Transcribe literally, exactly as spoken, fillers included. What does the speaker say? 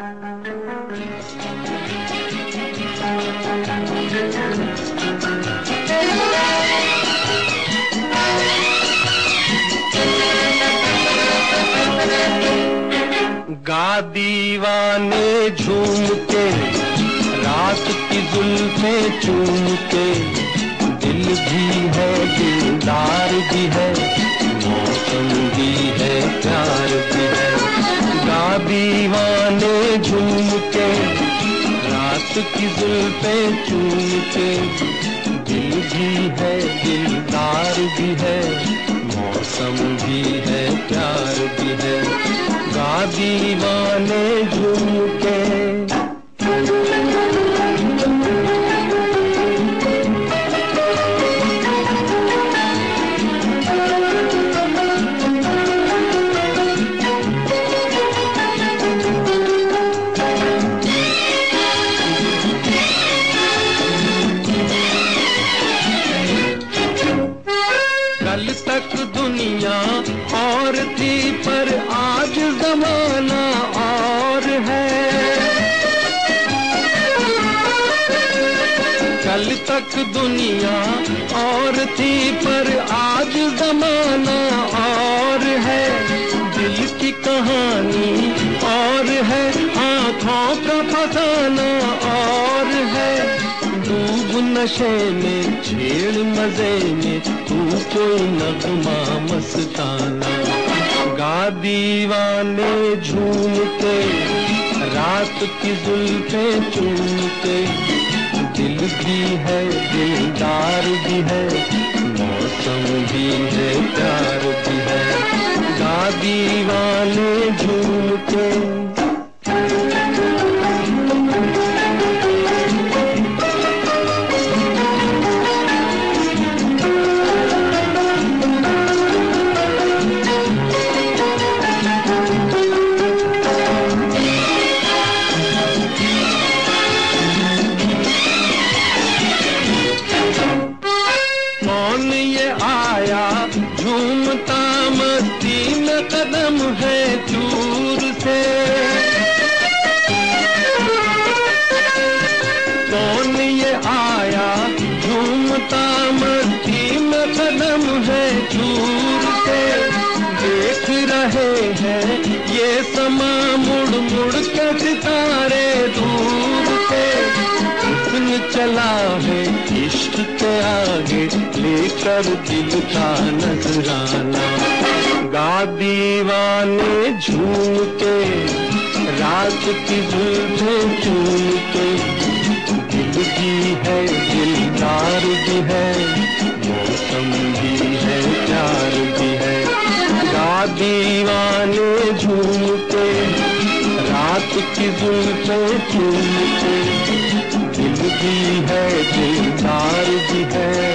गा दीवाने झूम के, रात की जुल्फें चूम के, दिल भी है दिलदार भी है, मौसम भी है प्यार भी है। गा दीवाने झूम के, रात की जुल्फें चूम के, दिल भी है दिलदार भी है, मौसम भी है प्यार भी है। गा दीवाने झूम के। कल तक दुनिया और थी पर आज जमाना और है। कल तक दुनिया और थी पर आज जमाना और है। दिल की कहानी और है, आँखों का फसाना और है। डूब नशे में छेड़ मजे में, तू कोई नगमा मस्ताना। गा दीवाने झूम के, रात की जुल्फें चूम के, दिल भी है दिलदार भी है, मौसम भी है प्यार भी है। गा दीवाने झूम के। कौन ये आया झूमता मस्ती में, कदम है चूर से। कौन ये आया झूमता मस्ती में, कदम है चूर से। देख रहे हैं ये समा मुड़ मुड़ के सितारे दूर से। हुस्न चला है इश्क के आगे, लेकर दिल का नजराना। गा दीवाने झूम के, रात की जुल्फें चूम के, दिल भी है दिलदार भी है, मौसम भी है प्यार भी है। गा दीवाने झूम के, रात की जुल्फें चूम के, दिल भी है दिलदार भी है,